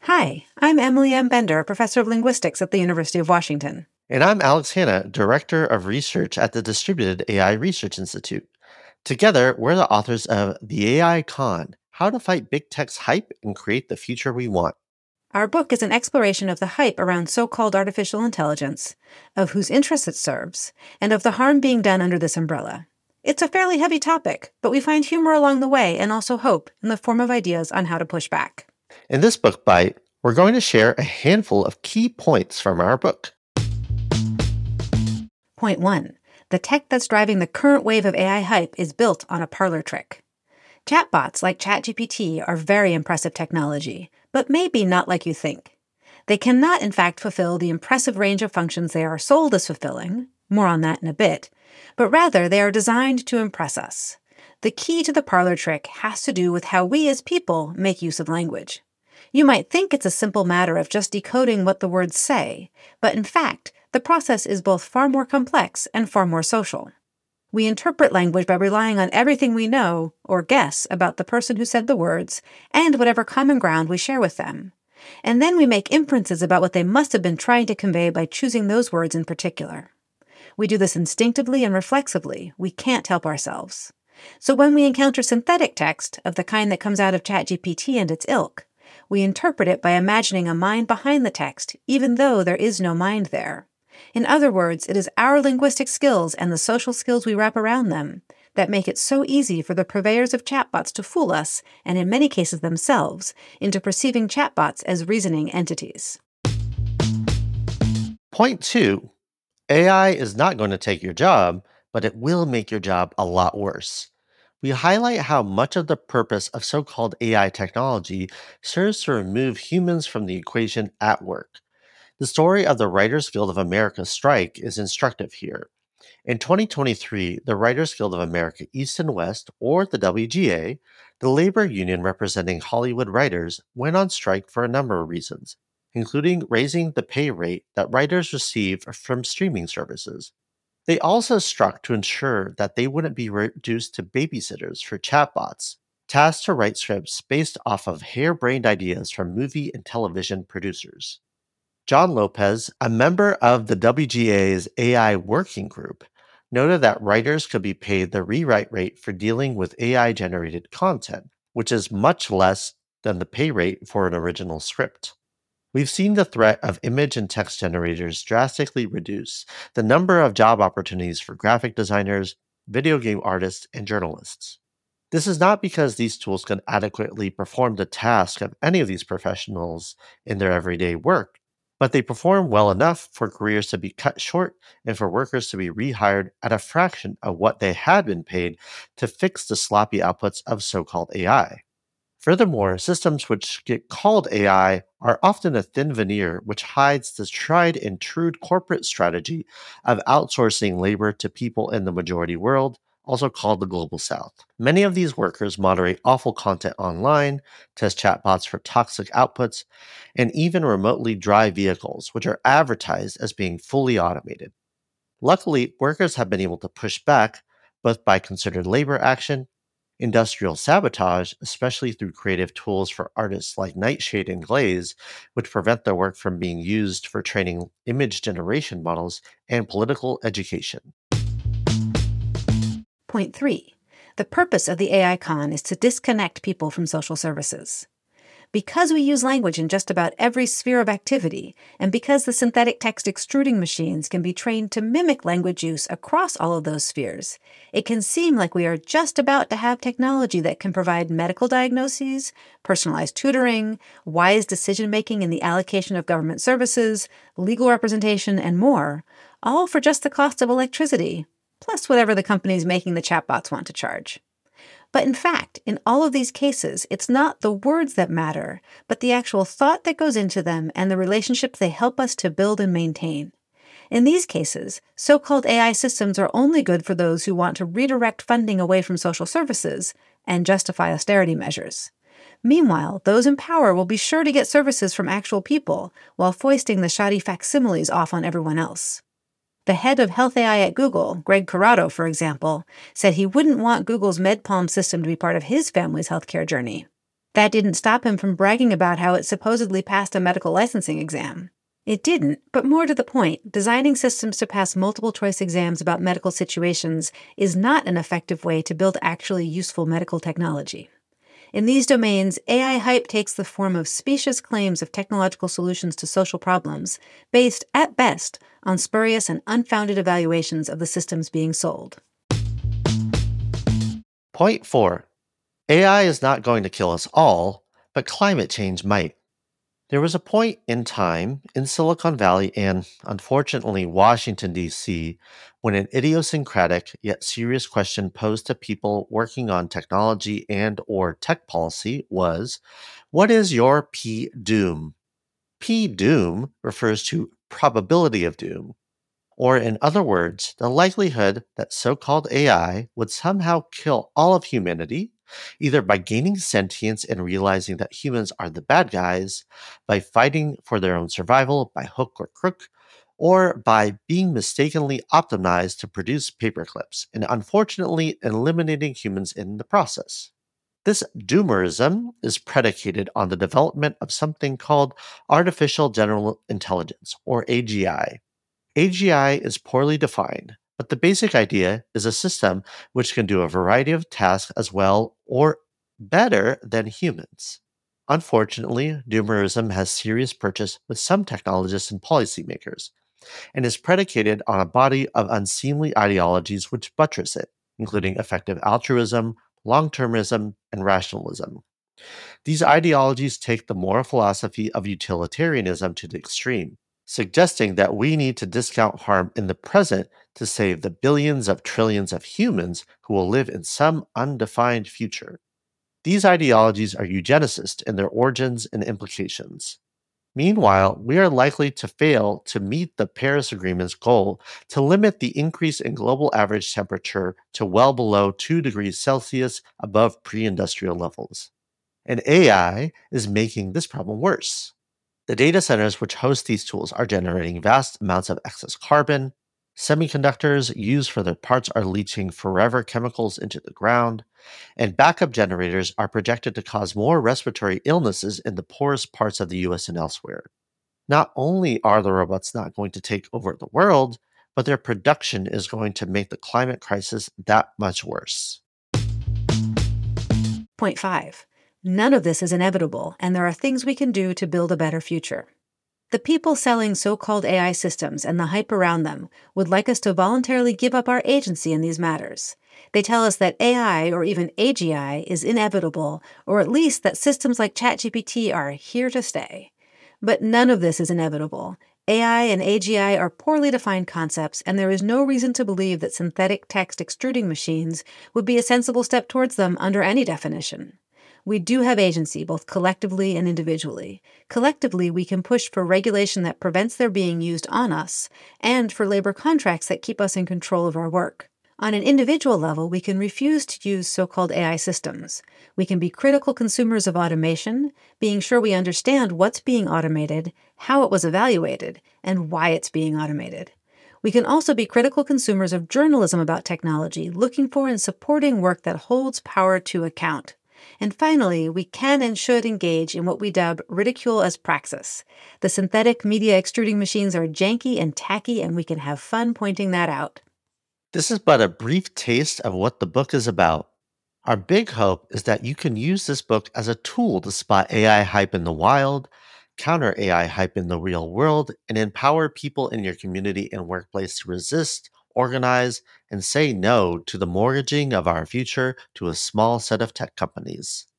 Hi, I'm Emily M. Bender, professor of linguistics at the University of Washington. And I'm Alex Hanna, Director of Research at the Distributed AI Research Institute. Together, we're the authors of The AI Con: How to Fight Big Tech's Hype and Create the Future We Want. Our book is an exploration of the hype around so-called artificial intelligence, of whose interests it serves, and of the harm being done under this umbrella. It's a fairly heavy topic, but we find humor along the way and also hope in the form of ideas on how to push back. In this book bite, we're going to share a handful of key points from our book. Point 1. The tech that's driving the current wave of AI hype is built on a parlor trick. Chatbots like ChatGPT are very impressive technology, but maybe not like you think. They cannot, in fact, fulfill the impressive range of functions they are sold as fulfilling, more on that in a bit, but rather they are designed to impress us. The key to the parlor trick has to do with how we as people make use of language. You might think it's a simple matter of just decoding what the words say, but in fact, the process is both far more complex and far more social. We interpret language by relying on everything we know or guess about the person who said the words and whatever common ground we share with them. And then we make inferences about what they must have been trying to convey by choosing those words in particular. We do this instinctively and reflexively. We can't help ourselves. So when we encounter synthetic text of the kind that comes out of ChatGPT and its ilk, we interpret it by imagining a mind behind the text, even though there is no mind there. In other words, it is our linguistic skills and the social skills we wrap around them that make it so easy for the purveyors of chatbots to fool us, and in many cases themselves, into perceiving chatbots as reasoning entities. Point 2. AI is not going to take your job, but it will make your job a lot worse. We highlight how much of the purpose of so called AI technology serves to remove humans from the equation at work. The story of the Writers Guild of America strike is instructive here. In 2023, the Writers Guild of America East and West, or the WGA, the labor union representing Hollywood writers, went on strike for a number of reasons, including raising the pay rate that writers receive from streaming services. They also struck to ensure that they wouldn't be reduced to babysitters for chatbots, tasked to write scripts based off of harebrained ideas from movie and television producers. John Lopez, a member of the WGA's AI working group, noted that writers could be paid the rewrite rate for dealing with AI generated content, which is much less than the pay rate for an original script. We've seen the threat of image and text generators drastically reduce the number of job opportunities for graphic designers, video game artists, and journalists. This is not because these tools can adequately perform the task of any of these professionals in their everyday work, but they perform well enough for careers to be cut short and for workers to be rehired at a fraction of what they had been paid to fix the sloppy outputs of so called AI. Furthermore, systems which get called AI are often a thin veneer which hides the tried and true corporate strategy of outsourcing labor to people in the majority world, also called the Global South. Many of these workers moderate awful content online, test chatbots for toxic outputs, and even remotely drive vehicles, which are advertised as being fully automated. Luckily, workers have been able to push back, both by considered labor action, industrial sabotage, especially through creative tools for artists like Nightshade and Glaze, which prevent their work from being used for training image generation models, and political education. Point 3. The purpose of the AI con is to disconnect people from social services. Because we use language in just about every sphere of activity, and because the synthetic text extruding machines can be trained to mimic language use across all of those spheres, it can seem like we are just about to have technology that can provide medical diagnoses, personalized tutoring, wise decision-making in the allocation of government services, legal representation, and more, all for just the cost of electricity, plus whatever the companies making the chatbots want to charge. But in fact, in all of these cases, it's not the words that matter, but the actual thought that goes into them and the relationships they help us to build and maintain. In these cases, so-called AI systems are only good for those who want to redirect funding away from social services and justify austerity measures. Meanwhile, those in power will be sure to get services from actual people while foisting the shoddy facsimiles off on everyone else. The head of Health AI at Google, Greg Corrado, for example, said he wouldn't want Google's MedPalm system to be part of his family's healthcare journey. That didn't stop him from bragging about how it supposedly passed a medical licensing exam. It didn't, but more to the point, designing systems to pass multiple choice exams about medical situations is not an effective way to build actually useful medical technology. In these domains, AI hype takes the form of specious claims of technological solutions to social problems, based, at best, on spurious and unfounded evaluations of the systems being sold. Point 4. AI is not going to kill us all, but climate change might. There was a point in time in Silicon Valley and, unfortunately, Washington, D.C., when an idiosyncratic yet serious question posed to people working on technology and or tech policy was, what is your P doom? P doom refers to probability of doom, or in other words, the likelihood that so called AI would somehow kill all of humanity, either by gaining sentience and realizing that humans are the bad guys, by fighting for their own survival by hook or crook, or by being mistakenly optimized to produce paperclips and unfortunately eliminating humans in the process. This doomerism is predicated on the development of something called artificial general intelligence, or AGI. AGI is poorly defined, but the basic idea is a system which can do a variety of tasks as well or better than humans. Unfortunately, doomerism has serious purchase with some technologists and policymakers, and is predicated on a body of unseemly ideologies which buttress it, including effective altruism, long termism, and rationalism. These ideologies take the moral philosophy of utilitarianism to the extreme, suggesting that we need to discount harm in the present to save the billions of trillions of humans who will live in some undefined future. These ideologies are eugenicist in their origins and implications. Meanwhile, we are likely to fail to meet the Paris Agreement's goal to limit the increase in global average temperature to well below 2 degrees Celsius above pre industrial levels. And AI is making this problem worse. The data centers which host these tools are generating vast amounts of excess carbon. Semiconductors used for their parts are leaching forever chemicals into the ground. And backup generators are projected to cause more respiratory illnesses in the poorest parts of the US and elsewhere. Not only are the robots not going to take over the world, but their production is going to make the climate crisis that much worse. Point 5. None of this is inevitable, and there are things we can do to build a better future. The people selling so called AI systems and the hype around them would like us to voluntarily give up our agency in these matters. They tell us that AI, or even AGI, is inevitable, or at least that systems like ChatGPT are here to stay. But none of this is inevitable. AI and AGI are poorly defined concepts, and there is no reason to believe that synthetic text extruding machines would be a sensible step towards them under any definition. We do have agency, both collectively and individually. Collectively, we can push for regulation that prevents their being used on us, and for labor contracts that keep us in control of our work. On an individual level, we can refuse to use so-called AI systems. We can be critical consumers of automation, being sure we understand what's being automated, how it was evaluated, and why it's being automated. We can also be critical consumers of journalism about technology, looking for and supporting work that holds power to account. And finally, we can and should engage in what we dub ridicule as praxis. The synthetic media extruding machines are janky and tacky, and we can have fun pointing that out. This is but a brief taste of what the book is about. Our big hope is that you can use this book as a tool to spot AI hype in the wild, counter AI hype in the real world, and empower people in your community and workplace to resist, organize, and say no to the mortgaging of our future to a small set of tech companies.